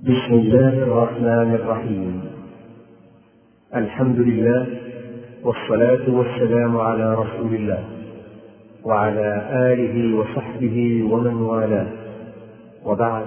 بسم الله الرحمن الرحيم. الحمد لله والصلاة والسلام على رسول الله وعلى آله وصحبه ومن والاه، وبعد.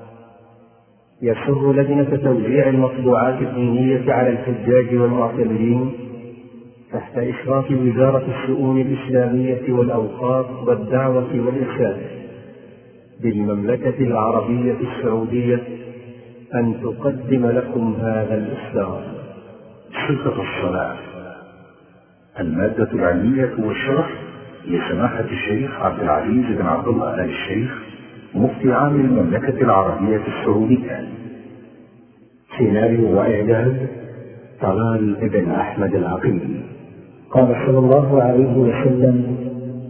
يسر لجنة توزيع المطبوعات الدينية على الحجاج والمعتمرين تحت إشراف وزارة الشؤون الإسلامية والأوقاف والدعوة والإرشاد بالمملكة العربية السعودية أن تقدم لكم هذا الإصدار. صفة الصلاة، المادة العلمية والشرح لسماحة الشيخ عبد العزيز بن عبد الله آل الشيخ مفتي عام المملكة العربية السعودية. سيناريو وإعداد طلال بن أحمد العقيل. قال صلى الله عليه وسلم: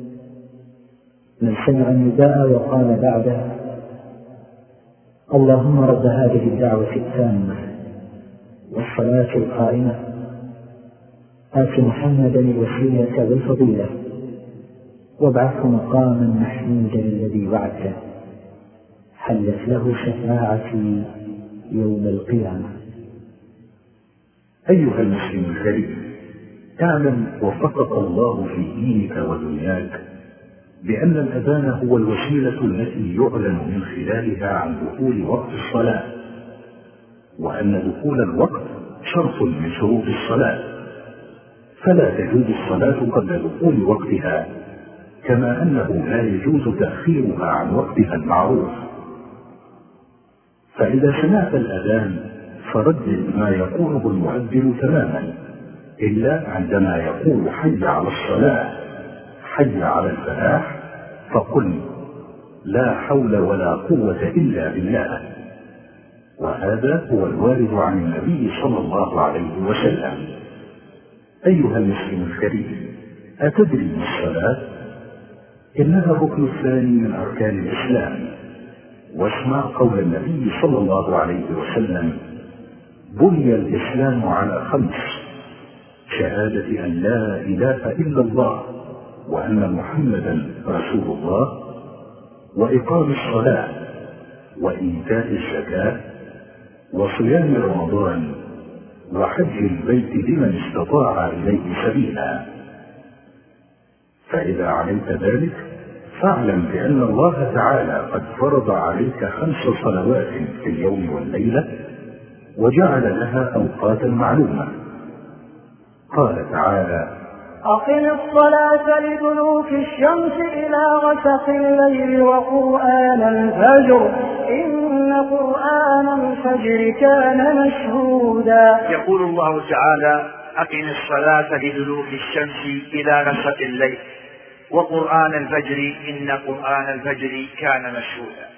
من سمع النداء وقال بعده: اللهم رب هذه الدعوة التامة والصلاة القائمة آت محمدا الوسيلة والفضيلة وابعثه مقاما محمودا الذي وعدته حلت له شفاعتي يوم القيامة. أيها المسلم الكريم، اعلم وفقك الله في دينك ودنياك بأن الأذان هو الوسيلة التي يعلن من خلالها عن دخول وقت الصلاة، وأن دخول الوقت شرط من شروط الصلاة، فلا تجوز الصلاة قبل دخول وقتها، كما أنه لا يجوز تأخيرها عن وقتها المعروف. فإذا سمعت الأذان فردد ما يقوله المؤذن تماما، إلا عندما يقول حي على الصلاة، حي على الفلاح، فقل لا حول ولا قوة إلا بالله. وهذا هو الوارد عن النبي صلى الله عليه وسلم. أيها المسلم الكريم، أتدري ما الصلاة؟ إنها الركن الثاني من أركان الإسلام. واسمع قول النبي صلى الله عليه وسلم: بني الإسلام على 5: شهادة أن لا إله إلا الله وأن محمدا رسول الله، وإقام الصلاة، وإيتاء الزكاة، وصيام رمضان، وحج البيت لمن استطاع إليه سبيلا. فإذا علمت ذلك فاعلم بأن الله تعالى قد فرض عليك 5 صلوات في اليوم والليلة، وجعل لها أوقاتا معلومة. قال تعالى: أقم الصلاة لدلوك الشمس إلى غسق الليل وقرآن الفجر إن قرآن الفجر كان مشهودا. يقول الله تعالى: أقم الصلاة لدلوك الشمس إلى غسق الليل وقرآن الفجر إن قرآن الفجر كان مشهودا.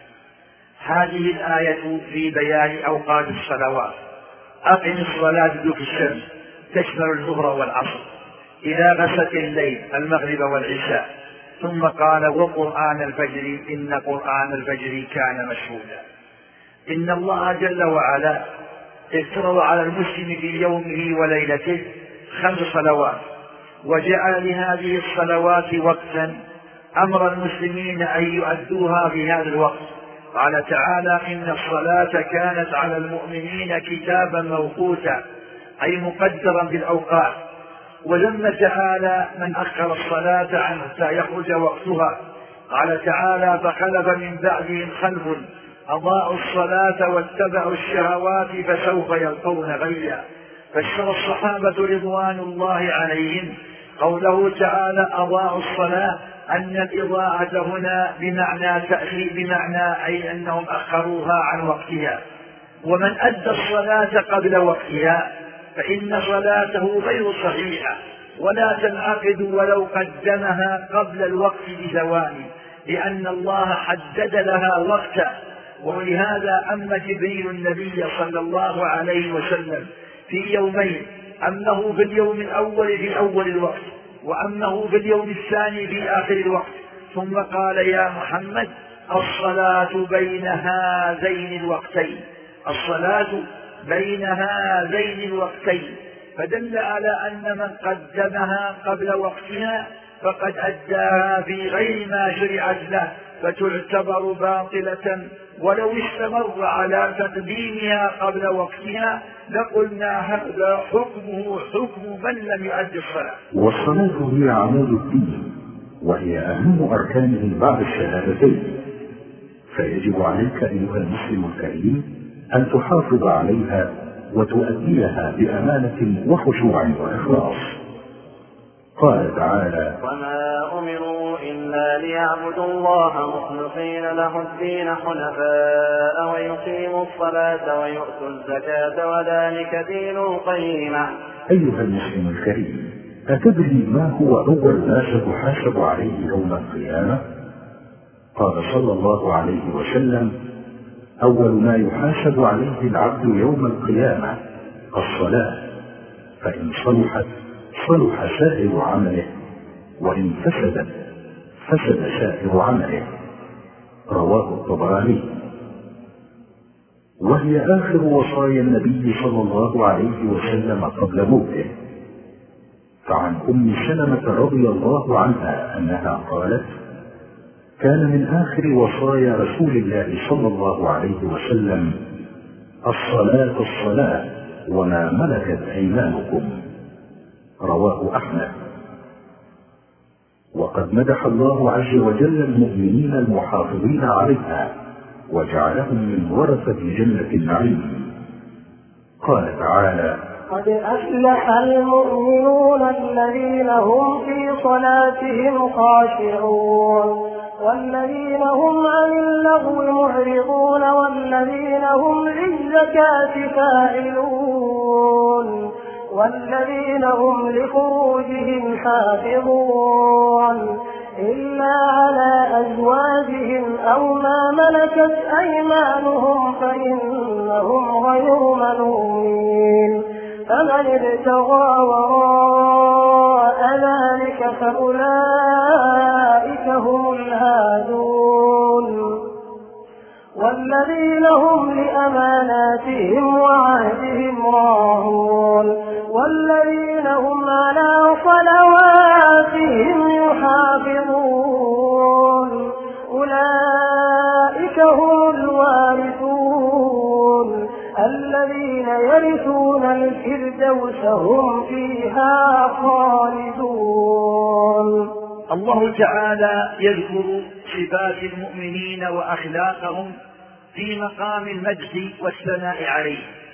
هذه الآية في بيان أوقات الصلوات. أقم الصلاة لدلوك الشمس تشمل الظهر والعصر إلى غسق الليل المغرب والعشاء، ثم قال وقرآن الفجر إن قرآن الفجر كان مشهودا. إن الله جل وعلا افترض على المسلم في يومه وليلته 5 صلوات، وجعل لهذه الصلوات وقتا أمر المسلمين أن يؤدوها في هذا الوقت. قال تعالى: إن الصلاة كانت على المؤمنين كتابا موقوتا، أي مقدرا بالأوقات. ولما تعالى من أخر الصلاة عنه حتى يخرج وقتها، قال تعالى: فخلف من بعدهم خلف أضاعوا الصلاة واتبعوا الشهوات فسوف يلقون غيا. فسر الصحابة رضوان الله عليهم قوله تعالى أضاعوا الصلاة أن الإضاعة هنا بمعنى تأخير، بمعنى أي أنهم أخروها عن وقتها. ومن أدى الصلاة قبل وقتها فإن صلاته غير صحيحة ولا تنعقد ولو قدمها قبل الوقت بزوال، لأن الله حدد لها وقتا. ولهذا أما جبريل النبي صلى الله عليه وسلم في يومين، أمه في اليوم الأول في أول الوقت، وأمه في اليوم الثاني في آخر الوقت، ثم قال: يا محمد الصلاة بين هذين الوقتين، الصلاة بين هذين الوقتين. فدل على أن من قدمها قبل وقتها فقد أداها في غير ما شرعت له، فتعتبر باطلة، ولو استمر على تقديمها قبل وقتها لقلنا هذا حكمه حكم من لم يؤد الصلاة. والصلاة هي عمود الدين، وهي أهم أركانه بعد الشهادتين، فيجب عليك أيها المسلم الكريم أن تحافظ عليها وتؤديها بأمانة وخشوع وإخلاص. قال تعالى: وما أمروا إلا ليعبدوا الله مخلصين له الدين حنفاء ويقيموا الصلاة ويؤتوا الزكاة وذلك دين القيمة. أيها المسلم الكريم، أتدري ما هو أول ما ستحاسب عليه يوم القيامة؟ قال صلى الله عليه وسلم: أول ما يحاسب عليه العبد يوم القيامة الصلاة، فإن صلحت صلح سائر عمله، وإن فسدت فسد سائر عمله. رواه الطبراني. وهي آخر وصايا النبي صلى الله عليه وسلم قبل موته. فعن أم سلمة رضي الله عنها أنها قالت: كان من آخر وصايا رسول الله صلى الله عليه وسلم الصلاة الصلاة وما ملكت أيمانكم. رواه أحمد. وقد مدح الله عز وجل المؤمنين المحافظين عليها وجعلهم من ورثة جنة النعيم. قال تعالى: قد أفلح المؤمنون الذين هم في صلاتهم خاشعون والذين هم عن اللغو معرضون والذين هم للزكاة فاعلون والذين هم لفروجهم حافظون إلا على أزواجهم أو ما ملكت أيمانهم فإنهم غير ملومين، فمن ابتغى وراء ذلك فأولئك هم الهادون. والذين هم لأماناتهم وعهدهم راعون والذين هم على صلواتهم يحافظون أولئك هم الوارثون الذين يرثون الفردوس هم فيها خالدون. الله تعالى يذكر صفات المؤمنين وأخلاقهم في مقام المجد والثناء عليه،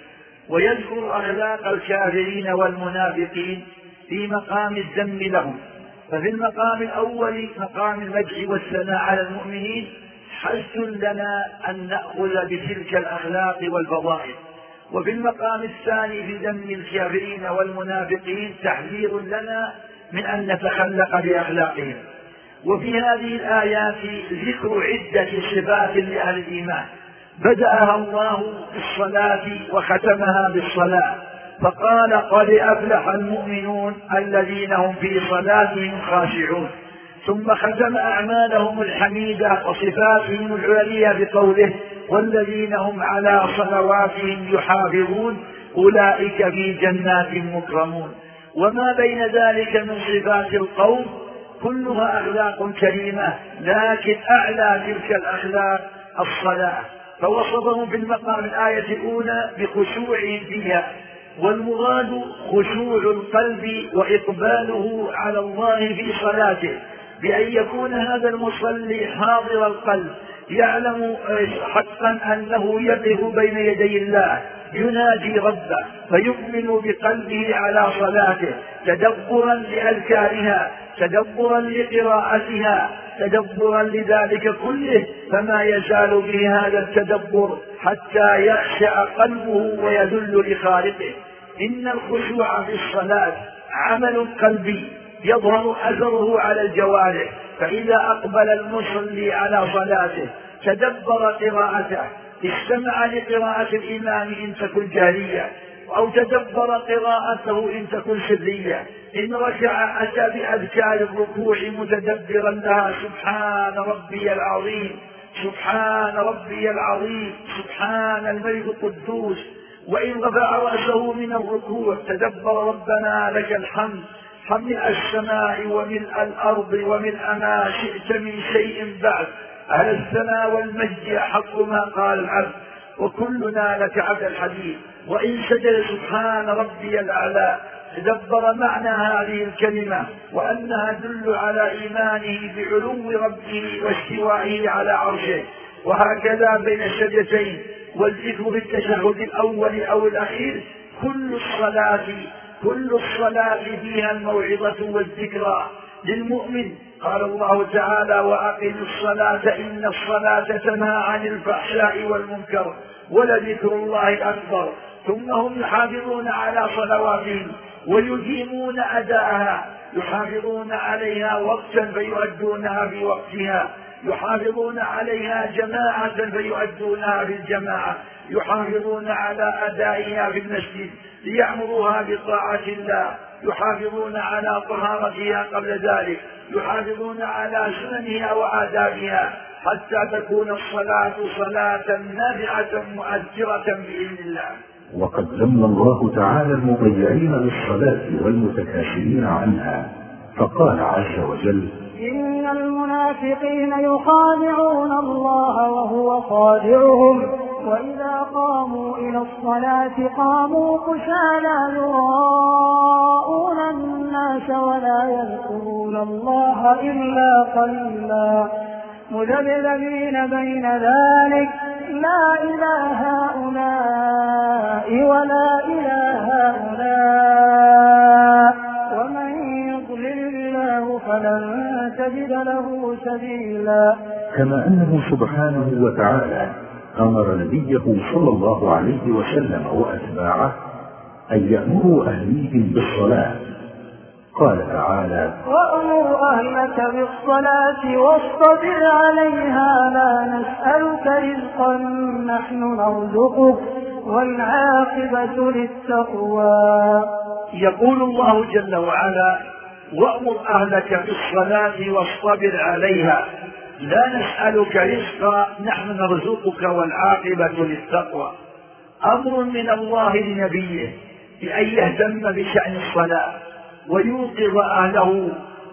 ويذكر أخلاق الكافرين والمنافقين في مقام الذم لهم. ففي المقام الأول مقام المجد والثناء على المؤمنين حث لنا أن نأخذ بتلك الأخلاق والفضائل، وفي المقام الثاني في ذم الكافرين والمنافقين تحذير لنا من أن نتخلق بأخلاقهم. وفي هذه الآيات ذكر عدة صفات لأهل الإيمان بدأها الله بالصلاة وختمها بالصلاة، فقال: قد أفلح المؤمنون الذين هم في صلاتهم خاشعون، ثم ختم أعمالهم الحميدة وصفاتهم العليا بقوله: والذين هم على صلواتهم يحافظون أولئك في جنات مكرمون. وما بين ذلك من صفات القوم كلها أخلاق كريمة، لكن أعلى تلك الأخلاق الصلاة، فوصفهم في المقام الآية الأولى بخشوعهم فيها، والمراد خشوع القلب وإقباله على الله في صلاته، بأن يكون هذا المصلي حاضر القلب يعلم حقا أنه يقف بين يدي الله يناجي ربه، فيؤمن بقلبه على صلاته تدبرا لأذكارها، تدبرا لقراءتها، تدبرا لذلك كله، فما يزال به هذا التدبر حتى يخشع قلبه ويذل لخالقه. إن الخشوع في الصلاة عمل قلبي يظهر أثره على الجوارح، فإذا أقبل المصلي على صلاته تدبر قراءته، استمع لقراءة الإمام إن تكن جارية، أو تدبر قراءته إن تكن سرية، إن ركع أتى بأذكار الركوع متدبرا لها: سبحان ربي العظيم، سبحان ربي العظيم، سبحان الملك القدوس. وإن رفع رأسه من الركوع تدبر: ربنا لك الحمد، ملء السماء وملء الأرض وملء ما شئت من شيء بعد، أهل الثناء والمجد أحق ما قال العبد وكلنا لك عبد الحديث. وإن سجد سبحان ربي الأعلى تدبر معنى هذه الكلمة وأنها تدل على إيمانه بعلو ربه واستوائه على عرشه. وهكذا بين السجدتين والذكر في التشهد الأول أو الأخير كل الصلاة فيها الموعظة والذكرى للمؤمن. قال الله تعالى وأقم الصلاة إن الصلاة تنهى عن الفحشاء والمنكر ولذكر الله أكبر. ثم هم يحافظون على صلواتهم ويديمون أداءها، يحافظون عليها وقتا فيؤدونها بوقتها، يحافظون عليها جماعة فيؤدونها في الجماعة، يحافظون على أدائها في المسجد ليعمروها بطاعة الله، يحافظون على طهارتها قبل ذلك، يحافظون على سننها وآدابها حتى تكون الصلاة صلاة نافعة مؤثرة بإذن الله. وقد ذم الله تعالى المضيعين للصلاة والمتكاسلين عنها، فقال عز وجل إن المنافقين يخادعون الله وهو خادعهم وإذا قاموا إلى الصلاة قاموا كسالى يراءون الناس ولا يذكرون الله إلا قليلا مذبذبين بين ذلك لا إلى هؤلاء ولا إلى هؤلاء ومن يضلل الله فلن تجد له سبيلا. كما أنه سبحانه وتعالى أمر نبيه صلى الله عليه وسلم وأتباعه أن يأمروا أهليهم بالصلاة. قال تعالى وأمر أهلك بالصلاة واصطبر عليها لا نسألك رزقا نحن نرزقك والعاقبة للتقوى. يقول الله جل وعلا وأمر أهلك بالصلاة واصطبر عليها لا نسألك رزقا نحن نرزقك والعاقبة للتقوى. أمر من الله لنبيه بأن يهتم بشأن الصلاة ويوقظ أهله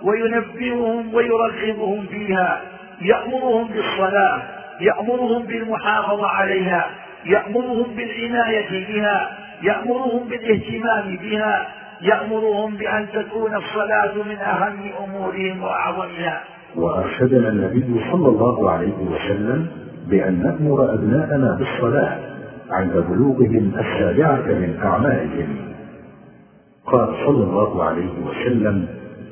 وينبههم ويرغبهم فيها، يأمرهم بالصلاة، يأمرهم بالمحافظة عليها، يأمرهم بالعناية بها، يأمرهم بالاهتمام بها، يأمرهم بأن تكون الصلاة من أهم أمورهم وأعظمها. وأرشدنا النبي صلى الله عليه وسلم بأن نأمر أبناءنا بالصلاة عند بلوغهم 7 من أعمالهم. قال صلى الله عليه وسلم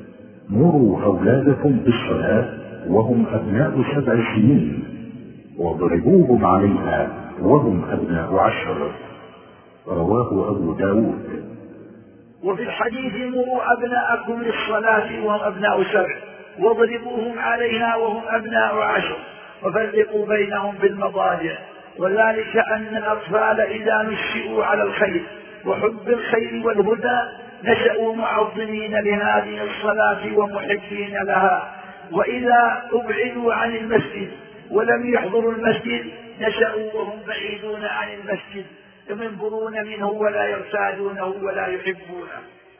مروا أولادكم بالصلاة وهم أبناء 7 سنين واضربوهم عليها وهم أبناء 10. رواه أبو داود. وفي الحديث مروا أبناءكم للصلاة وهم أبناء 7 واضربوهم عليها وهم أبناء 10 وفرقوا بينهم بالمضاجع. وذلك أن الأطفال إذا نشئوا على الخير وحب الخير والهدى نشأوا معظمين لهذه الصلاة ومحبين لها، وإذا أبعدوا عن المسجد ولم يحضروا المسجد نشأوا وهم بعيدون عن المسجد ينفرون منه ولا يرتادونه ولا يحبونه.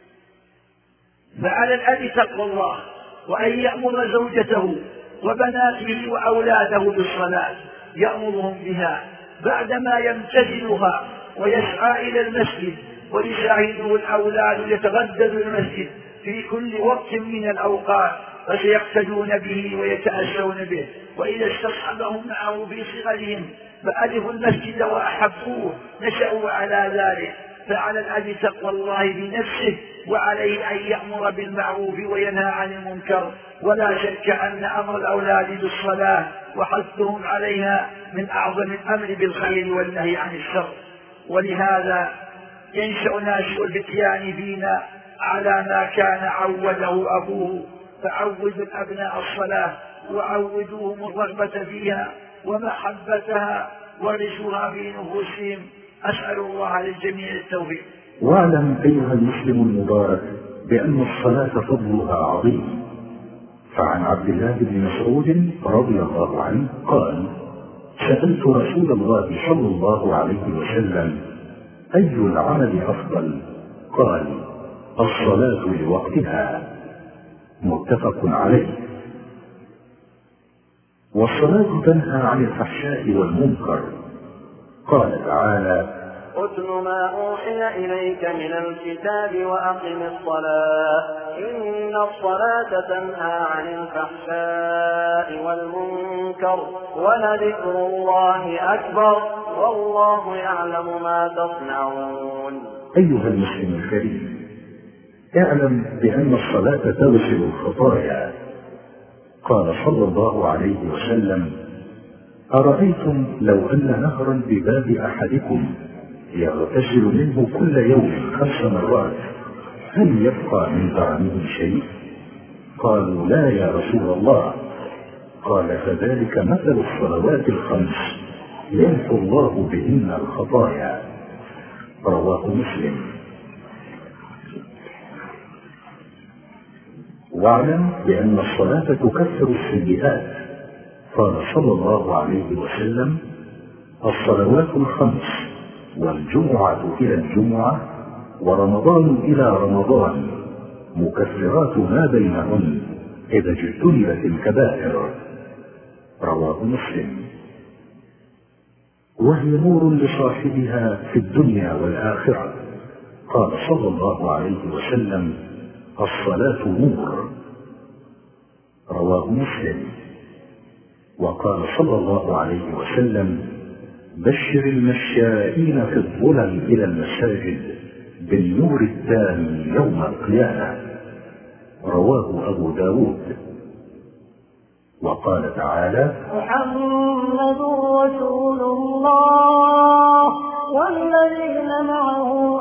فعلى الأب تقوى الله وأن يأمر زوجته وبناته وأولاده بالصلاة، يأمرهم بها بعدما يمتثلها ويسعى إلى المسجد. ويشاهده الأولاد يتغدد المسجد في كل وقت من الأوقات فسيقتدون به ويتأسون به. وإذا استصحبهم معه في صغرهم فألفوا المسجد وأحبوه نشأوا على ذلك. فعلى الأب تقوى الله بنفسه وعليه أن يأمر بالمعروف وينهى عن المنكر. ولا شك أن أمر الأولاد بالصلاة وحثهم عليها من أعظم الأمر بالخير والنهي عن الشر. ولهذا ينشأ ناشئ الفتيان فينا على ما كان عوده أبوه، فعودوا الأبناء الصلاة وعودوهم الرغبة فيها ومحبتها ورثوها في نفوسهم. أسأل الله للجميع التوفيق. واعلم أيها المسلم المبارك بأن الصلاة فضلها عظيم. فعن عبد الله بن مسعود رضي الله عنه قال سألت رسول الله صلى الله عليه وسلم أي العمل أفضل؟ قال الصلاة لوقتها. متفق عليه. والصلاة تنهى عن الفحشاء والمنكر. قال تعالى: اتل ما أوحي إليك من الكتاب وأقم الصلاة إن الصلاة تنهى عن الفحشاء والمنكر ولذكر الله أكبر والله يعلم ما تصنعون. أيها المسلم الكريم، اعلم بأن الصلاة تغسل الخطايا. قال صلى الله عليه وسلم: أرأيتم لو أن نهرا بباب أحدكم يغتسل منه كل يوم 5 مرات هل يبقى من طعمه شيء؟ قالوا: لا يا رسول الله. قال: فذلك مثل الصلوات 5 يمحو الله بهن الخطايا. رواه مسلم. واعلم بأن الصلاة تكفر السيئات. قال صلى الله عليه وسلم: الصلوات 5 والجمعة إلى الجمعة ورمضان إلى رمضان مكفرات ما بينهن إذا اجتنبت الكبائر. رواه مسلم. وهي نور لصاحبها في الدنيا والآخرة. قال صلى الله عليه وسلم: الصلاة نور. رواه مسلم. وقال صلى الله عليه وسلم: بشر المشائين في الظلل إلى المساجد بالنور التام يوم القيامة. رواه أبو داود. وقال تعالى: محمد رسول الله والذين معه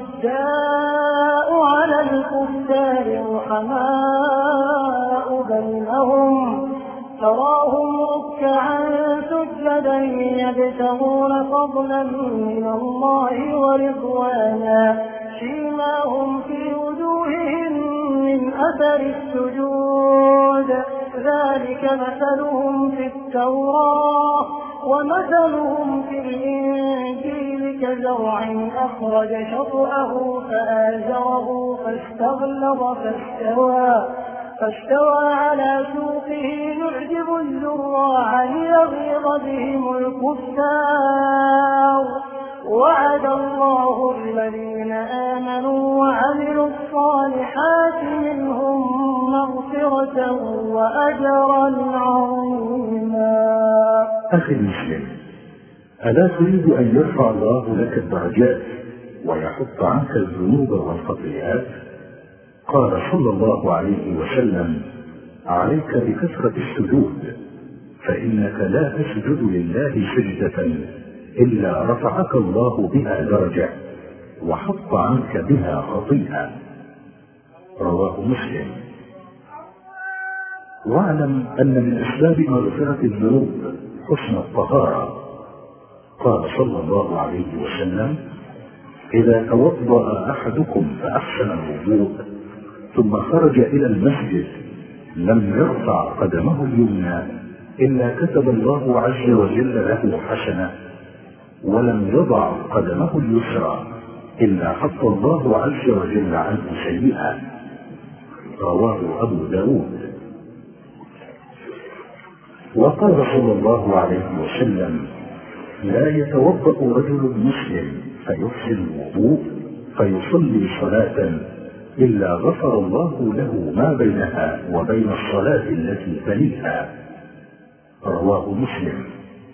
أشداء على الكفار رحماء بينهم تراهم ركعا سجدا يبتغون فضلا من الله ورضوانا سيماهم في وجوههم من أثر السجود ذلك مثلهم في التوراة ومثلهم في الإنجيل كزرع أخرج شطأه فآزره فاستوى على سوقه يعجب الزراع ليغيظ بهم الكفار وعد الله الذين آمنوا وعملوا الصالحات منهم مغفرة وأجرا عظيما. أخي المسلم، ألا تريد أن يرفع الله لك الدرجات ويحط عنك الذنوب والخطيئات؟ قال صلى الله عليه وسلم: عليك بكثرة السجود، فإنك لا تسجد لله سجدة إلا رفعك الله بها درجة وحط عنك بها خطيئة. رواه مسلم. واعلم أن من أسباب مغفرة الذنوب حسن الطهارة. قال صلى الله عليه وسلم: إذا توضأ أحدكم فأحسن الوضوء ثم خرج إلى المسجد لم يرفع قدمه اليمنى إلا كتب الله عز وجل له حسنة، ولم يضع قدمه اليسرى إلا حط الله عز وجل عنه سيئا. رواه أبو داود. وقال صلى الله عليه وسلم: لا يتوضأ رجل مسلم فيحسن الوضوء فيصلي صلاة إلا غفر الله له ما بينها وبين الصلاة التي تليها. رواه مسلم.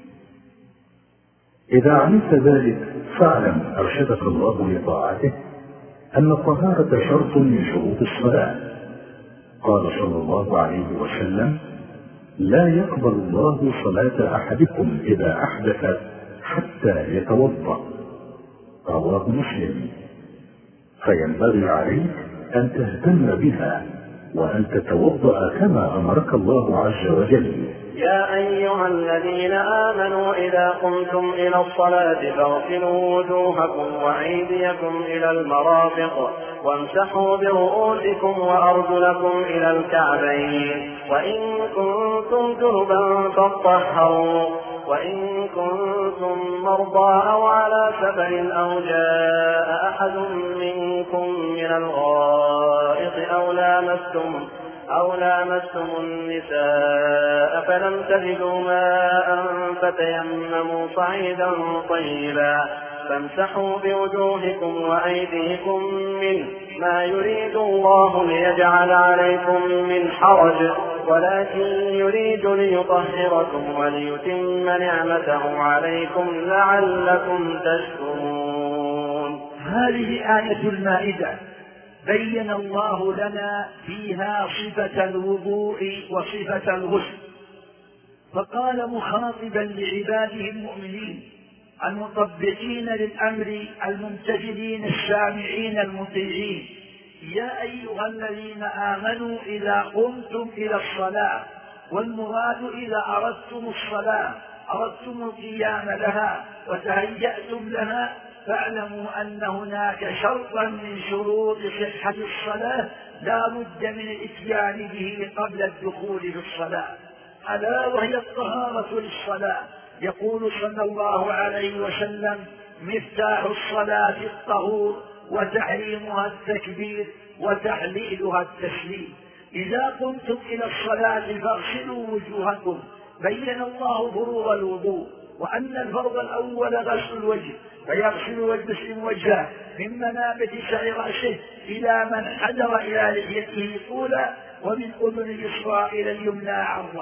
إذا علمت ذلك فاعلم أرشدك الله لطاعته أن الطهارة شرط من شروط الصلاة. قال صلى الله عليه وسلم: لا يقبل الله صلاة أحدكم إذا أحدث حتى يتوضأ. رواه مسلم. فينبغي عليك أن تهتم بها وأن تتوضأ كما أمرك الله عز وجل. يا أيها الذين آمنوا إذا قمتم إلى الصلاة فاغسلوا وجوهكم وأيديكم إلى المرافق وامسحوا برؤوسكم وأرجلكم إلى الكعبين وإن كنتم جنبا فاطهروا وإن كنتم مرضى أو على سفر أو جاء أحد منكم من الغائط أو لامستم النساء فلم تجدوا ماء فتيمموا صعيدا طيبا فامسحوا بوجوهكم وأيديكم منه ما يريد الله ليجعل عليكم من حرج ولكن يريد ليطهركم وليتم نعمته عليكم لعلكم تشكرون. هذه آية المائدة بين الله لنا فيها صفة الوضوء وصفة الغسل، فقال مخاطبا لعباده المؤمنين المطبقين للأمر الممتثلين السامعين المطيعين: يا أيها الذين آمنوا إذا قمتم إلى الصلاة، والمراد إذا أردتم الصلاة أردتم القيام لها وتهيأتم لها فاعلموا أن هناك شرطا من شروط صحة الصلاة لا بد من الإتيان به قبل الدخول في الصلاة، ألا وهي الطهارة للصلاة. يقول صلى الله عليه وسلم: مفتاح الصلاة الطهور وتحريمها التكبير وتحليلها التسليم. إذا قمتم إلى الصلاة فاغسلوا وجوهكم. بين الله فروض الوضوء وأن الفرض الأول غسل الوجه، فيغسل المسلم وجهه من منابت شعر رأسه إلى من حدر إلى لحيته طولا، ومن أذن اليسرى إلى اليمنى عرضا.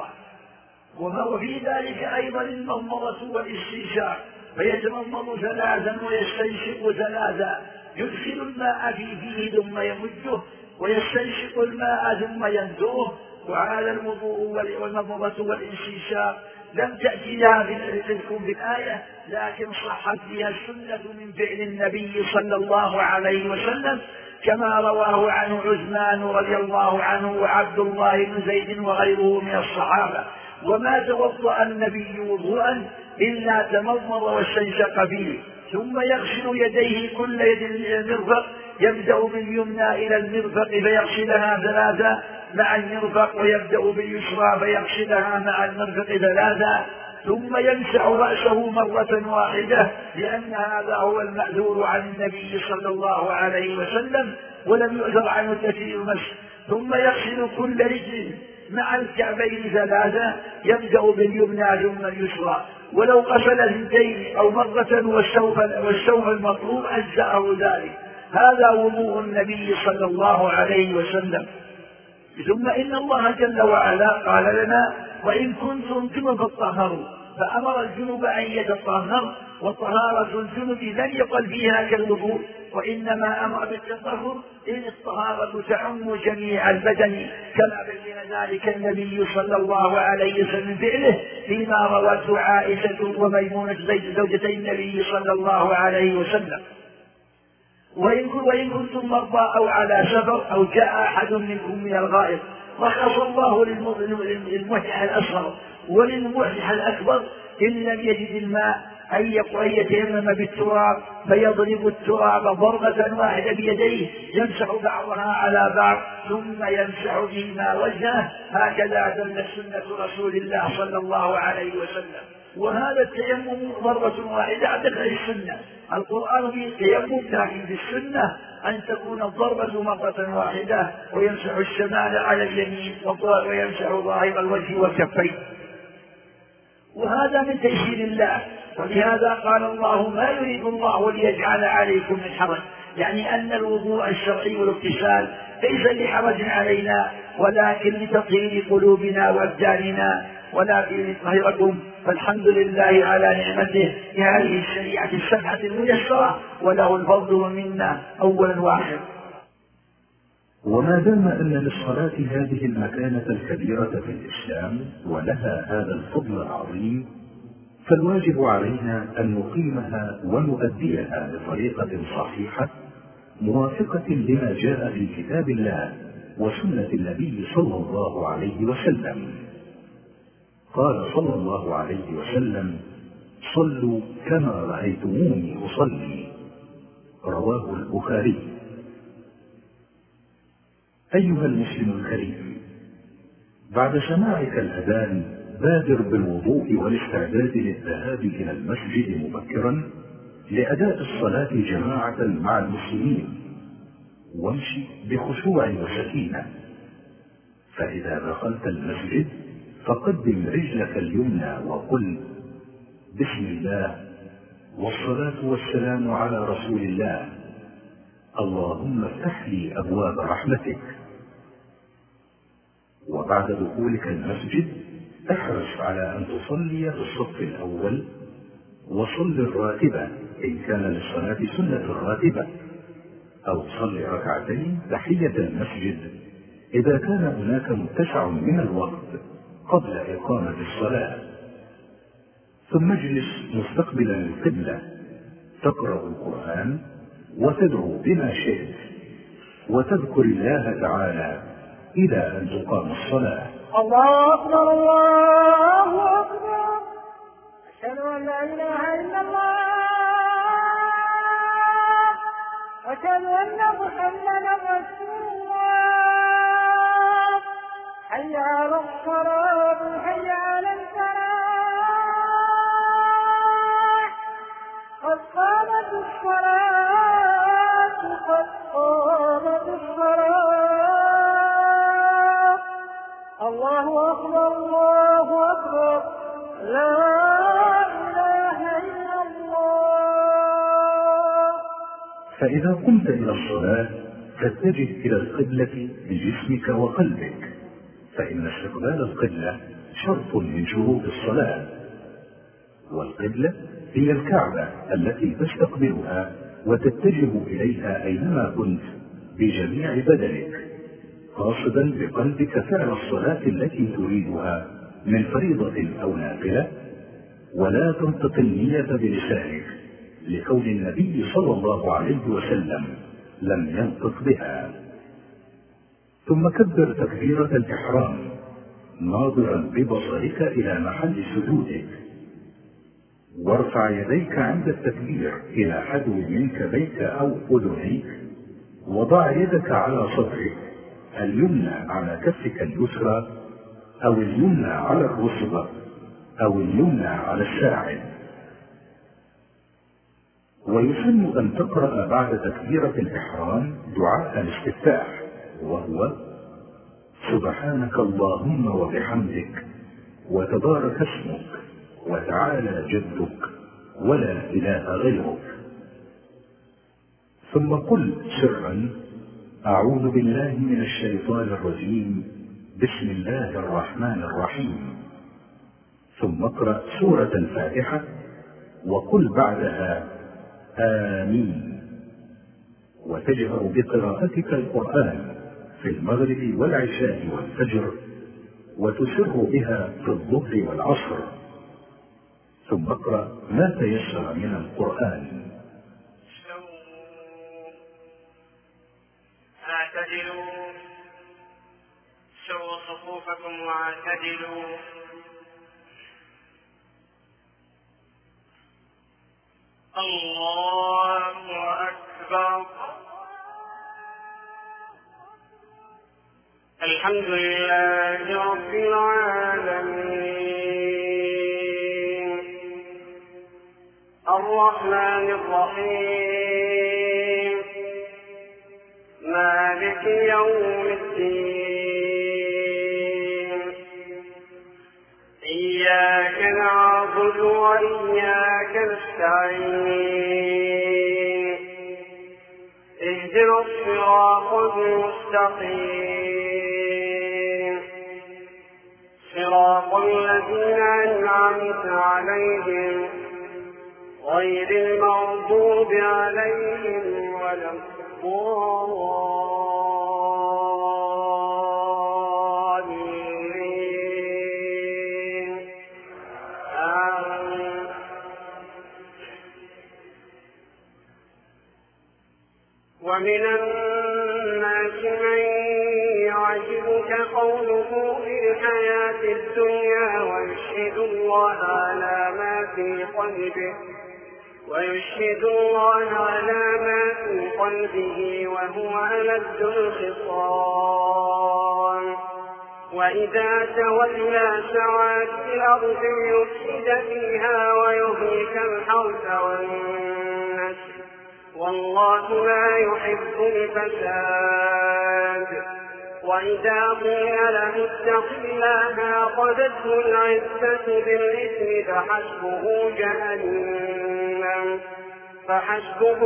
وفي ذلك أيضا المضمضة والاستنشاق، فيتمضمض ثلاثا ويستنشق ثلاثا، يدخل الماء في فيه ثم يمجه ويستنشق الماء ثم يندوه. وعلى الوضوء والمضمضة والاستنشاق لم تأتي لها في الآية، لكن صحت بها السنة من فعل النبي صلى الله عليه وسلم، كما رواه عنه عثمان رضي الله عنه وعبد الله بن زيد وغيره من الصحابة: وما توضأ النبي وضوءا إلا تمضمض واستنشق فيه، ثم يغسل يديه كل يد إلى المرفق، يبدأ باليمنى إلى المرفق فيغسلها ثلاثا مع المرفق، ويبدأ باليسرى فيغسلها مع المرفق ثلاثا، ثم يمسح رأسه مرة واحدة، لأن هذا هو المأثور عن النبي صلى الله عليه وسلم، ولم يؤثر عنه كثير المسح. ثم يغسل كل رجل مع الكعبين ثلاثة، يبدأ باليمنى ثم اليسرى، ولو غسل اثنتين أو مرة والشوف المطلوب أجزأه ذلك. هذا وضوء النبي صلى الله عليه وسلم. ثم إن الله جل وعلا قال لنا: وإن كنتم جنبا فاطهروا، فأمر الجنب أن يتطهر، وطهارة الجنب لم يقل فيها كالوضوء، وإنما أمر بالتطهر، إن الطهارة تعم جميع البدن، كما بين ذلك النبي صلى الله عليه وسلم فعله فيما روته عائشة وميمونة زوجتي النبي صلى الله عليه وسلم: وإن كنتم مرضى أو على سفر أو جاء أحد منكم من الغائط. رخص الله للمحدث الأصغر وللمحدث الأكبر إن لم يجد الماء أن يتيمم بالتراب، فيضرب التراب ضربة واحدة بيديه، يمسح بعضها على بعض ثم يمسح بهما وجهه. هكذا دلت سنة رسول الله صلى الله عليه وسلم. وهذا التيمم مرة واحدة عدد السنة. القرآن فيه التيمم، لكن في السنة أن تكون الضربة مرة واحدة، ويمسح الشمال على اليمين ويمسح ظاهر الوجه والكفين. وهذا من تيسير الله، ولهذا قال الله: ما يريد الله ليجعل عليكم من حرج، يعني أن الوضوء الشرعي والاغتسال ليس لحرج علينا، ولكن لتطهير قلوبنا وأبداننا، ولكن ليطهركم. فالحمد لله على نعمته بهذه الشريعة السبعة الميسرة، وله الفضل والمنة أولا واحدا. وما دام أن للصلاة هذه المكانة الكبيرة في الإسلام ولها هذا الفضل العظيم، فالواجب علينا أن نقيمها ونؤديها بطريقة صحيحة موافقة لما جاء في كتاب الله وسنة النبي صلى الله عليه وسلم. قال صلى الله عليه وسلم: صلوا كما رأيتموني أصلي. رواه البخاري. أيها المسلم الكريم، بعد سماعك الأذان بادر بالوضوء والاستعداد للذهاب إلى المسجد مبكرا لأداء الصلاة جماعة مع المسلمين، وامشي بخشوع وسكينة، فإذا دخلت المسجد فقدم رجلك اليمنى وقل بسم الله والصلاة والسلام على رسول الله، اللهم افتح لي أبواب رحمتك. وبعد دخولك المسجد احرص على أن تصلي في الصف الأول، وصل الراتبة إن كان للصلاة سنة راتبة، أو صل ركعتين تحية المسجد إذا كان هناك متسع من الوقت قبل إقامة الصلاة. ثم اجلس مستقبلا القبلة، تقرأ القرآن وتدعو بما شئت، وتذكر الله تعالى إلى أن تقام الصلاة. الله أكبر الله أكبر، أشهد أن لا إله إلا الله، وأشهد أن محمدا رسول الله. حي على الصلاة حي على الفلاح، قد قامت الصلاة قد قامت الصلاة. الله أكبر الله أكبر، لا إله إلا الله. فإذا قمت إلى الصلاة فاتجه إلى القبلة بجسمك وقلبك، فإن استقبال القبلة شرط من شروط الصلاة، والقبلة هي الكعبة التي تستقبلها وتتجه إليها أينما كنت بجميع بدنك، قاصدا بقلبك فعل الصلاة التي تريدها من فريضة أو نافلة، ولا تنطق النية بلسانك لكون النبي صلى الله عليه وسلم لم ينطق بها. ثم كبر تكبيرة الإحرام ناظرا ببصرك إلى محل سجودك، وارفع يديك عند التكبير إلى حدو منكبيك أو أذنيك، وضع يدك على صدرك، اليمنى على كفك اليسرى أو اليمنى على الرسغ أو اليمنى على الساعد. ويسن أن تقرأ بعد تكبيرة الإحرام دعاء الاستفتاح، وهو سبحانك اللهم وبحمدك وتبارك اسمك وتعالى جدك ولا إله غيرك. ثم قل سرا أعوذ بالله من الشيطان الرجيم، بسم الله الرحمن الرحيم، ثم اقرأ سورة الفاتحة وقل بعدها آمين، وتجهر بقراءتك القرآن في المغرب والعشاء والفجر، وتسر بها في الظهر والعصر، ثم اقرأ ما تيسر من القرآن. اعتدلوا، سووا صفوفكم واعتدلوا. الله أكبر. الحمد لله رب العالمين، الرحمن الرحيم، مالك يوم الدين، إياك نعبد وإياك نستعين، اهدنا الصراط المستقيم، صراط الذين أنعمت عليهم غير المغضوب عليهم ولا الضالين. آمين. ومن الناس من يعجبك قوله في الحياة الدنيا ويشهد الله على ما في قلبه وهو ألد الخصام، وإذا تولى سعى في الأرض ليفسد فيها ويهلك الحرث والنسل، والله لا يحب الفساد، وإذا قيل له اتق الله أخذته العزة بالإثم فحسبه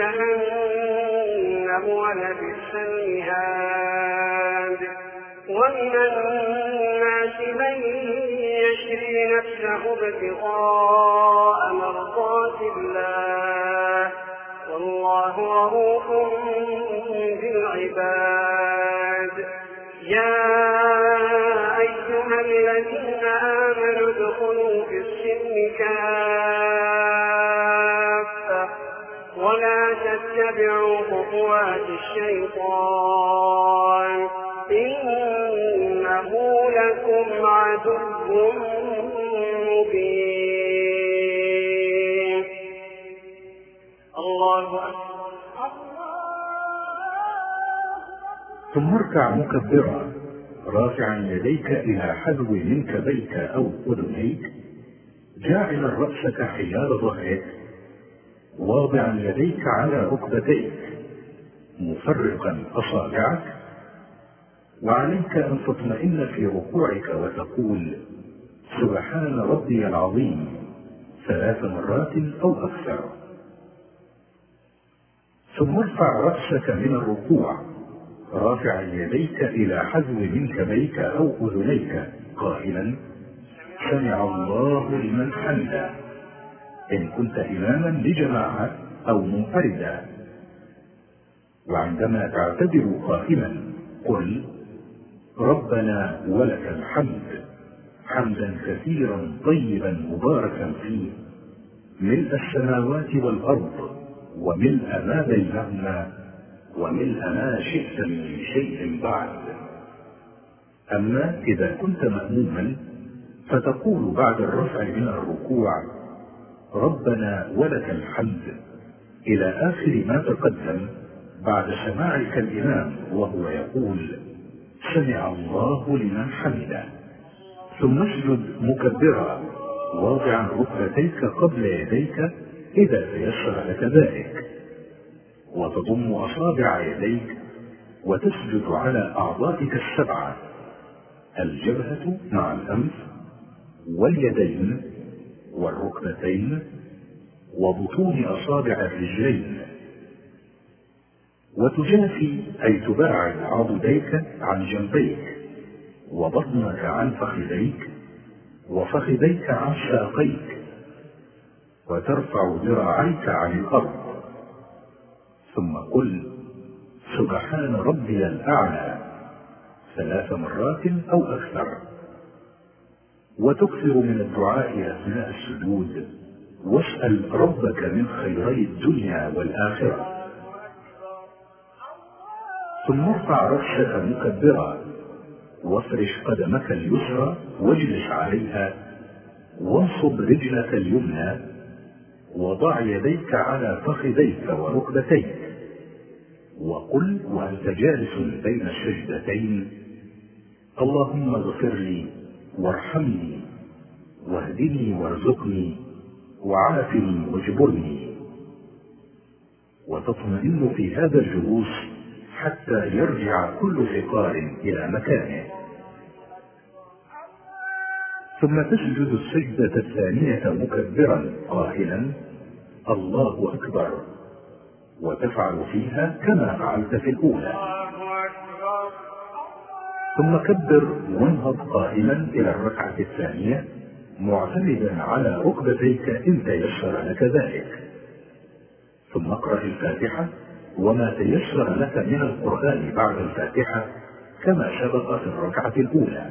جهنم ولبئس المهاد. ومن الناس من يشري نفسه ابتغاء مرضات الله والله رؤوف بالعباد. يا أيها الذين آمنوا ادخلوا في السلم كافة ولا تتبعوا خطوات الشيطان إنه لكم عدو مبين. الله أكبر. ثم اركع مكبرا رافعا يديك إلى حذو منكبيك أو أذنيك، جاعلا رأسك حيال ظهرك، واضعا يديك على ركبتيك، مفرقا أصابعك، وعليك أن تطمئن في ركوعك وتقول سبحان ربي العظيم 3 مرات أو أكثر. ثم ارفع رأسك من الركوع رافعا يديك إلى حذو منكبيك أو أذنيك قائلا سمع الله لمن حمده، إن كنت إماما لجماعة أو منفردا. وعندما تعتذر قائما قل ربنا ولك الحمد حمدا كثيرا طيبا مباركا فيه ملء السماوات والأرض وملء ما بينهما وملء ما شئت من شيء بعد. أما إذا كنت مأموما فتقول بعد الرفع من الركوع ربنا ولك الحمد إلى آخر ما تقدم بعد سماعك الإمام وهو يقول سمع الله لمن حمده. ثم اسجد مكبرا واضعا ركبتيك قبل يديك إذا تيسر لك ذلك، وتضم أصابع يديك وتسجد على أعضائك 7: الجبهة مع الأنف واليدين والركبتين وبطون أصابع الرجلين، وتجافي أي تباعد عضديك عن جنبيك وبطنك عن فخذيك وفخذيك عن ساقيك، وترفع ذراعيك عن الأرض. ثم قل سبحان ربي الأعلى 3 مرات أو أكثر. وتكثر من الدعاء أثناء السجود واسأل ربك من خيري الدنيا والآخرة. ثم ارفع رأسك مكبرا وافرش قدمك اليسرى واجلس عليها، وانصب رجلك اليمنى، وضع يديك على فخذيك وركبتيك، وقل وأنت جالس بين السجدتين اللهم اغفر لي وارحمني واهدني وارزقني وعافني واجبرني. وتطمئن في هذا الجلوس حتى يرجع كل فقار إلى مكانه. ثم تسجد السجدة الثانية مكبرا قائلا الله أكبر، وتفعل فيها كما فعلت في الأولى. ثم كبر وانهض قائما إلى الركعة الثانية معتمدا على ركبتيك إن تيسر لك ذلك. ثم اقرأ الفاتحة وما تيسر لك من القرآن بعد الفاتحة كما سبق في الركعة الأولى.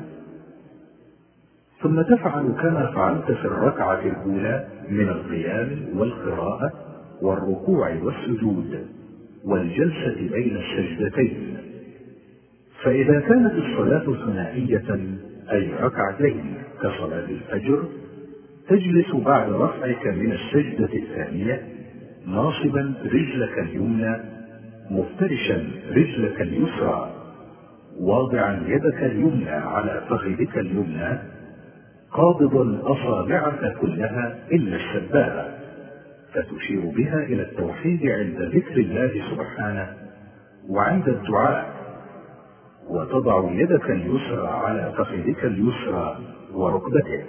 ثم تفعل كما فعلت في الركعة الأولى من القيام والقراءة والركوع والسجود والجلسة بين السجدتين. فإذا كانت الصلاة ثنائية أي ركعتين كصلاة الفجر تجلس بعد رفعك من السجدة الثانية ناصبا رجلك اليمنى مفترشا رجلك اليسرى واضعا يدك اليمنى على فخذك اليمنى قابضا أصابعك كلها إلا السبابة، فتشير بها إلى التوحيد عند ذكر الله سبحانه وعند الدعاء، وتضع يدك اليسرى على فخذك اليسرى وركبتك،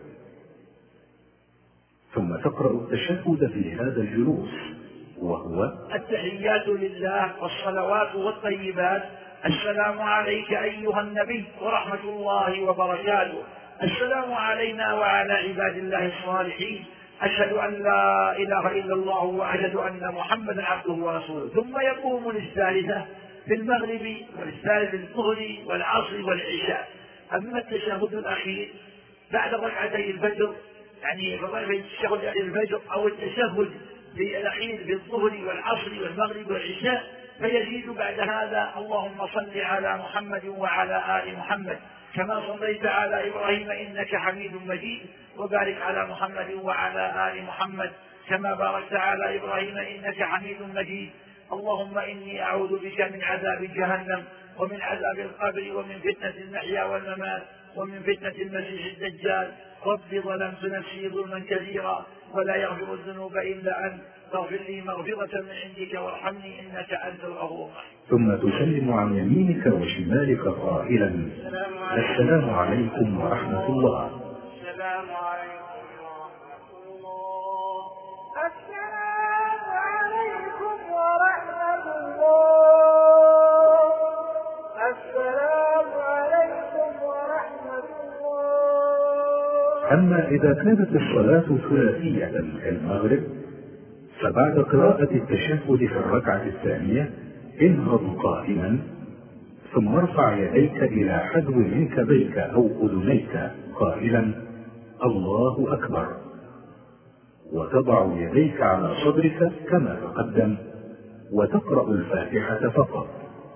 ثم تقرأ التشهد في هذا الجلوس، وهو: التحيات لله والصلوات والطيبات، السلام عليك أيها النبي ورحمة الله وبركاته، السلام علينا وعلى عباد الله الصالحين، أشهد أن لا إله إلا الله وأشهد أن محمدا عبده ورسوله. ثم يقوم للثالثة في المغرب والثالث في الظهر والعصر والعشاء. أما التشهد الأخير بعد ركعتي الفجر، يعني التشهد بعد الفجر أو التشهد في الأخير في الظهر والعصر والمغرب والعشاء، فيزيد بعد هذا: اللهم صل على محمد وعلى آل محمد كما صليت على إبراهيم إنك حميد مجيد، وبارك على محمد وعلى آل محمد كما باركت على إبراهيم إنك حميد مجيد. اللهم إني أعوذ بك من عذاب جهنم ومن عذاب القبر ومن فتنة المحيا والممات ومن فتنة المسيح الدجال. رب ظلمت نفسي ظلما كثيرا ولا يغفر الذنوب إلا أنت، فاغفر لي مغفرة من عندك وارحمني إنك أنت الغفور الرحيم. ثم تسلم عن يمينك وشمالك قائلا: السلام عليكم ورحمة الله. السلام عليكم ورحمة الله. السلام عليكم ورحمة الله. السلام عليكم ورحمة الله. أما إذا كانت الصلاة ثلاثية كالمغرب، فبعد قراءة التشهد في الركعة الثانية انهض قائما، ثم ارفع يديك إلى حذو منكبيك أو أذنيك قائلا: الله أكبر، وتضع يديك على صدرك كما تقدم، وتقرأ الفاتحة فقط،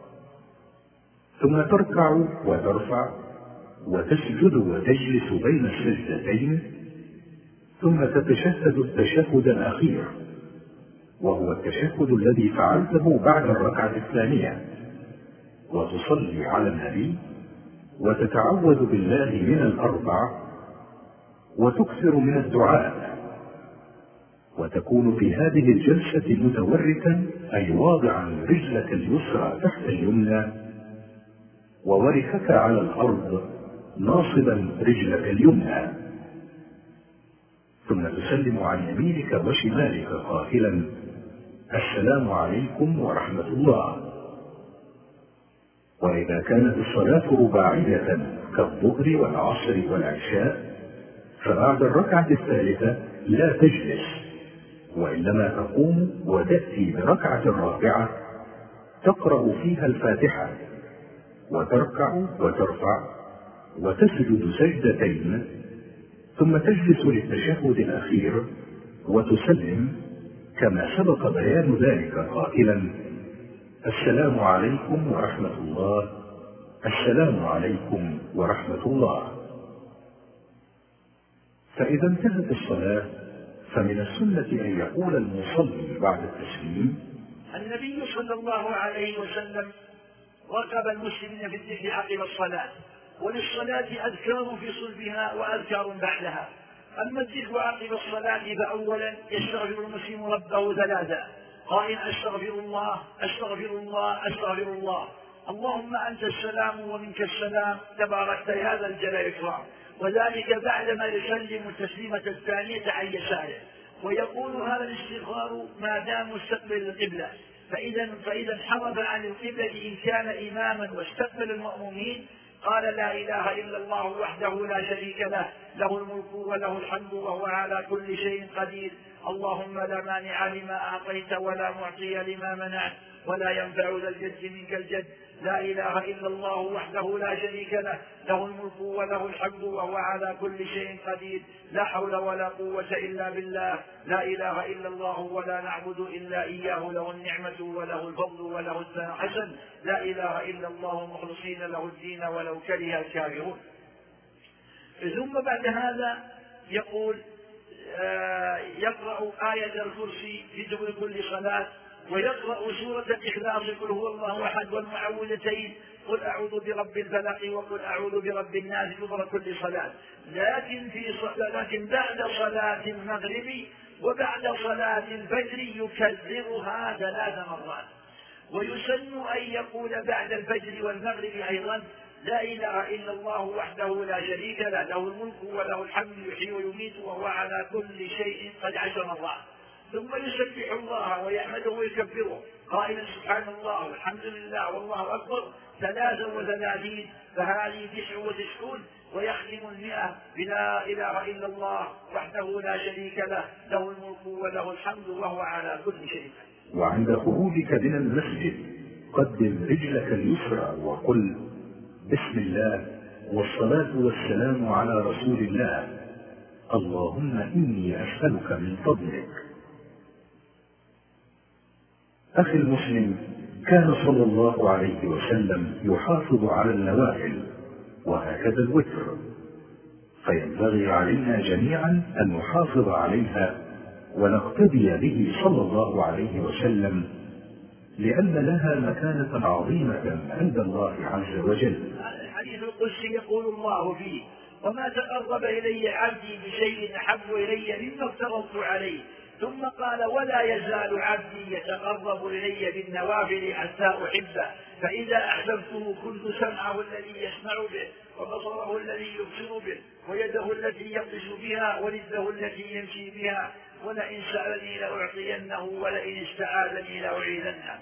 ثم تركع وترفع وتسجد وتجلس بين السجدتين، ثم تتشهد التشهد الأخير، وهو التشهد الذي فعلته بعد الركعة الثانية، وتصلي على النبي وتتعوذ بالله من الأربع، وتكثر من الدعاء، وتكون في هذه الجلسة متوركا، أي واضعا رجلك اليسرى تحت اليمنى ووركك على الأرض ناصبا رجلك اليمنى، ثم تسلم عن يمينك وشمالك قائلا: السلام عليكم ورحمة الله. وإذا كانت الصلاة رباعية كالظهر والعصر والعشاء، فبعد الركعة الثالثة لا تجلس، وإنما تقوم وتأتي بركعة رابعة تقرأ فيها الفاتحة، وتركع وترفع وتسجد سجدتين، ثم تجلس للتشهد الأخير وتسلم كما سبق بيان ذلك قائلا: السلام عليكم ورحمة الله، السلام عليكم ورحمة الله. فإذا انتهت الصلاة، فمن السنة أن يقول المصلي بعد التسليم: النبي صلى الله عليه وسلم رغب المسلمين في الذكر عقب الصلاة، وللصلاة أذكار في صلبها وأذكار بعدها. أما الذكر عقب الصلاة فأولا يستغفر المسلم ربه ثلاثا قائلا: أستغفر الله أستغفر الله أستغفر الله، اللهم أنت السلام ومنك السلام تباركت يا ذا الجلال والإكرام، وذلك بعدما يسلم التسليمة الثانية عن يساره. ويقول هذا الاستغفار ما دام مستقبل القبلة، فإذا انحرف عن القبلة إن كان إماما واستقبل المأمومين قال: لا إله إلا الله وحده لا شريك له، له الملك وله الحمد وهو على كل شيء قدير، اللهم لا مانع لما أعطيت ولا معطي لما منعت ولا ينفع ذا الجد منك الجد، لا إله إلا الله وحده لا شريك له، له الملك وله الحمد وهو على كل شيء قدير، لا حول ولا قوة إلا بالله، لا إله إلا الله ولا نعبد إلا إياه، له النعمة وله الفضل وله الثناء الحسن، لا إله إلا الله مخلصين له الدين ولو كره الكافرون. ثم بعد هذا يقول: يقرأ آية الكرسي في دبر كل صلاة، ويقرأ سورة الإخلاص قل هو الله أحد والمعوذتين قل أعوذ برب الفلق وقل أعوذ برب الناس دبر كل صلاة. لكن بعد صلاة المغرب وبعد صلاة الفجر يكررها 3 مرات. ويسن أن يقول بعد الفجر والمغرب أيضا: لا إله إلا الله وحده لا شريك له، له الملك وله الحمد يحيي ويميت وهو على كل شيء قد 10 مرات. ثم يسبح الله ويحمده ويكبره قائلا: سبحان الله والحمد لله والله أكبر 33، فهذه 99. ويختم 100 بلا إله إلا الله وحده لا شريك له، له الملك وله الحمد وهو على كل شيء. وعند خروجك من المسجد قدم رجلك اليسرى وقل: بسم الله والصلاة والسلام على رسول الله، اللهم إني أسألك من فضلك. أخي المسلم، كان صلى الله عليه وسلم يحافظ على النوافل، وهكذا الوتر، فينبغي علينا جميعا أن نحافظ عليها ونقتدي به صلى الله عليه وسلم، لأن لها مكانة عظيمة عند الله عز وجل. الحديث القدسي يقول الله فيه: وما تقرب إلي عبدي بشيء أحب إلي مما افترضت عليه. ثم قال: ولا يزال عبدي يتقرب إلي بالنوافل حتى أحبه، فإذا أحببته كنت سمعه الذي يسمع به، وبصره الذي يبصر به، ويده التي يبطش بها، ورجله التي يمشي بها، ولئن سألني لأعطينه، ولئن استعاذني لأعيذنه.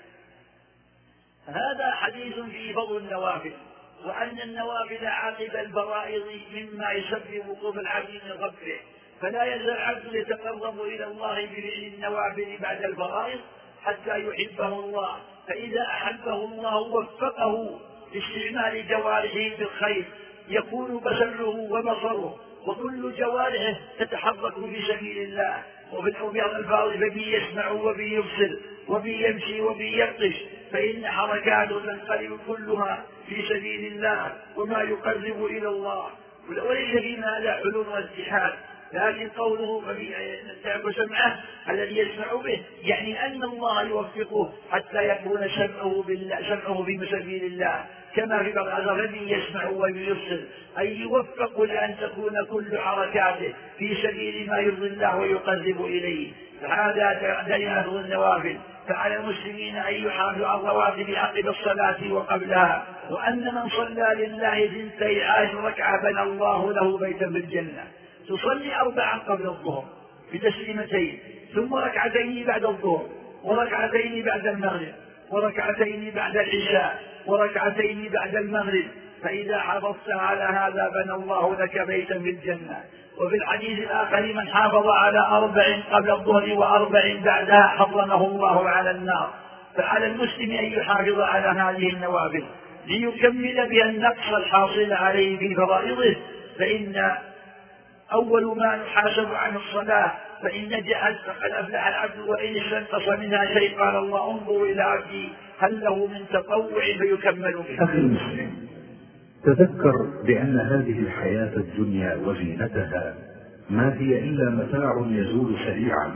هذا حديث في فضل النوافل، وأن النوافل عاقب الفرائض مما يسبب وقوف العبد من ربه، فلا يزال العبد يتقرب إلى الله بفعل النوافل بعد الفرائض حتى يحبه الله، فإذا أحبه الله وفقه لاستعمال جوارحه بالخير، يكون بصره وبصره وكل جوارحه تتحرك في سبيل الله، وفي الألفاظ فبي يسمع وبي يبصر وبي يمشي وبي يبطش، فإن حركاته تنقلب كلها في سبيل الله وما يقرب إلى الله، وليس فيما لا حلول واتحاد. لكن قوله فبي سمعه الذي يسمع به يعني أن الله يوفقه حتى يكون سمعه في سبيل الله، كما في بعض الآيات فبي يسمع ويبصر، أي يوفق لأن تكون كل حركاته في سبيل ما يرضي الله ويقرب إليه. فهذا دليل النوافل. فعلى المسلمين أن يحافظوا على الرواتب عقب الصلاة وقبلها، وأن من صلى لله 12 ركعة بنى الله له بيتا في الجنة. تصلي 4 قبل الظهر بتسليمتين، ثم ركعتين بعد الظهر، وركعتين بعد المغرب، وركعتين بعد العشاء، وركعتين بعد المغرب، فإذا حافظت على هذا بنى الله لك بيتا في الجنة. وفي الحديث الآخر: من حافظ على 4 قبل الظهر و4 بعدها حرمه الله على النار. فعلى المسلم أن يحافظ على هذه النوافل ليكمل بها النقص الحاصل عليه في فرائضه، فإن أول ما نحاسب عن الصلاة فإن جاءت فقد أفلح العبد وإن استنقص منها شيء قال الله: انظر إلى عبدي هل له من تطوع فيكمل به. أخي المسلم، تذكر بأن هذه الحياة الدنيا وزينتها ما هي إلا متاع يزول سريعا،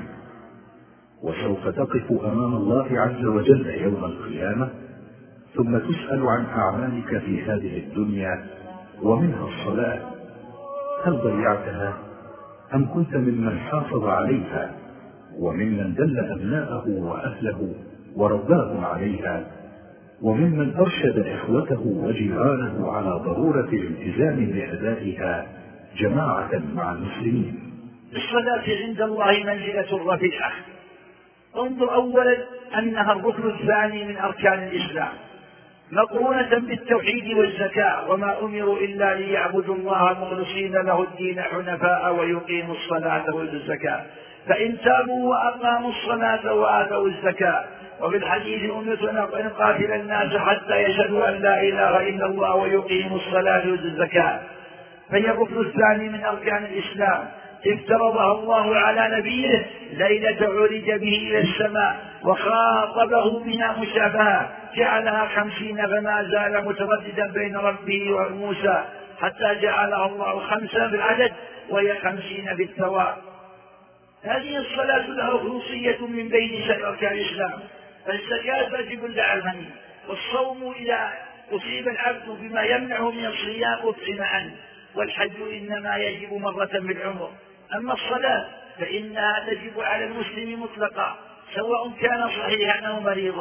وسوف تقف أمام الله عز وجل يوم القيامة، ثم تسأل عن أعمالك في هذه الدنيا، ومنها الصلاة، هل ضيعتها أم كنت ممن حافظ عليها، وممن دل أبناءه وأهله ورباهم عليها، وممن أرشد إخوته وجيرانه على ضرورة الالتزام بأدائها جماعة مع المسلمين. الصلاة عند الله منزلة رفيعة. انظر أولا أنها الركن الثاني من أركان الإسلام، مقرونة بالتوحيد والزكاة، وما أمروا إلا ليعبدوا الله مخلصين له الدين حنفاء ويقيموا الصلاة ويؤتوا الزكاة، فإن تابوا وأقاموا الصلاة وآتوا الزكاة. وفي الحديث: أمرت أن أقاتل الناس حتى يشهدوا أن لا إله إلا الله ويقيموا الصلاة ويؤتوا الزكاة. فهي الركن الثاني من أركان الإسلام، افترضها الله على نبيه ليلة عرج به إلى السماء وخاطبه بها مشابهة، جعلها 50 فما زال مترددا بين ربه وموسى حتى جعلها الله 5 بالعدد وهي 50 بالثواب. هذه الصلاة لها خصوصية من بين سائر أركان الإسلام. فالزكاة واجب على الغني، والصوم إذا أصيب العبد بما يمنعه من الصيام أطعم عنه، والحج إنما يجب مرة في العمر. أما الصلاة فإنها تجب على المسلم مطلقا سواء كان صحيحا أو مريضا،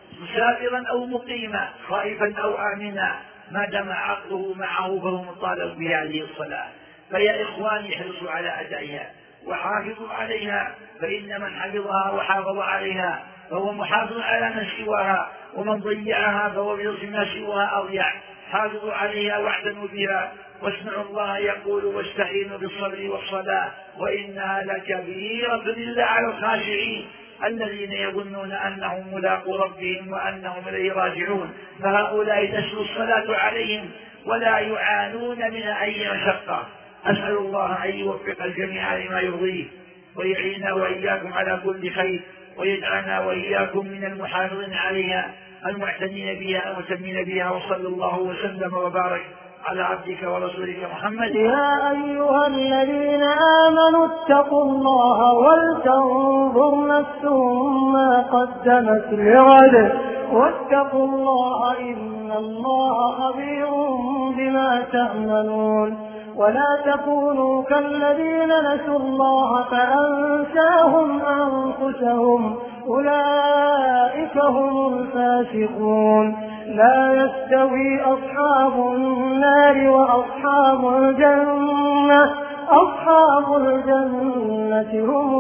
مسافرا أو مقيما، خائفا أو آمنا، ما دام عقله معه فهو مطالب بهذه الصلاة. فيا إخواني احرصوا على أدائها وحافظوا عليها، فإن من حفظها وحافظ عليها فهو محافظ على من سواها، ومن ضيعها فهو بنصف ما سواها أضيع. حافظوا عليها واعتنوا بها، واسمعوا الله يقول واستعينوا بالصبر والصلاة وإنها لكبيرة إلا على الخاشعين الذين يظنون أنهم ملاقو ربهم وأنهم إليه راجعون، فهؤلاء تسهل الصلاة عليهم ولا يعانون من أي مشقة. أسأل الله أن يوفق الجميع لما يرضيه، ويعيننا وإياكم على كل خير، ويجعلنا وإياكم من المحافظين عليها المعتنين بها المتمين بها. وصلى الله وسلم وبارك على عبدك ورسولك محمد. يا أيها الذين آمنوا اتقوا الله ولتنظر نفس ما قدمت لغد واتقوا الله إن الله خبير بما تعملون. ولا تكونوا كالذين نسوا الله فأنساهم أنفسهم أولئك هم الفاسقون. لا يستوي أصحاب النار وأصحاب الجنة، أصحاب الجنة هم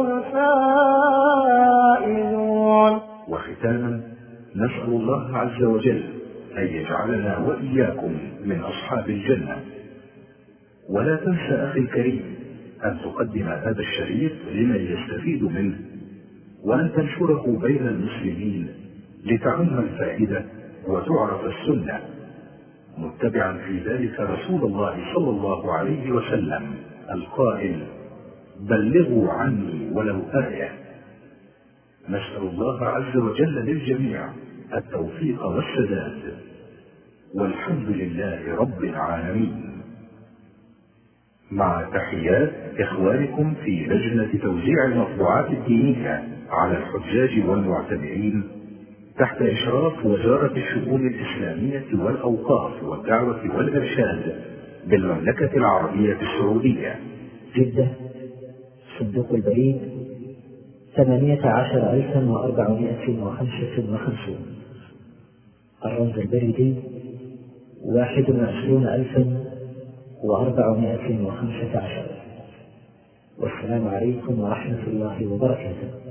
الفائزون. وختاما نسأل الله عز وجل أن يجعلنا وإياكم من أصحاب الجنة. ولا تنسى أخي الكريم أن تقدم هذا الشريط لمن يستفيد منه، وأن تنشره بين المسلمين لتعم الفائدة وتعرف السنة، متبعا في ذلك رسول الله صلى الله عليه وسلم القائل: بلغوا عني ولو آية. نسأل الله عز وجل للجميع التوفيق والسداد، والحمد لله رب العالمين. مع تحيات إخوانكم في لجنة توزيع المطبوعات الدينية على الحجاج والمعتمرين تحت إشراف وزارة الشؤون الإسلامية والأوقاف والدعوة والإرشاد بالمملكة العربية السعودية، جدة، صندوق البريد 18,455، الرمز البريدي 21,415. والسلام عليكم ورحمة الله وبركاته.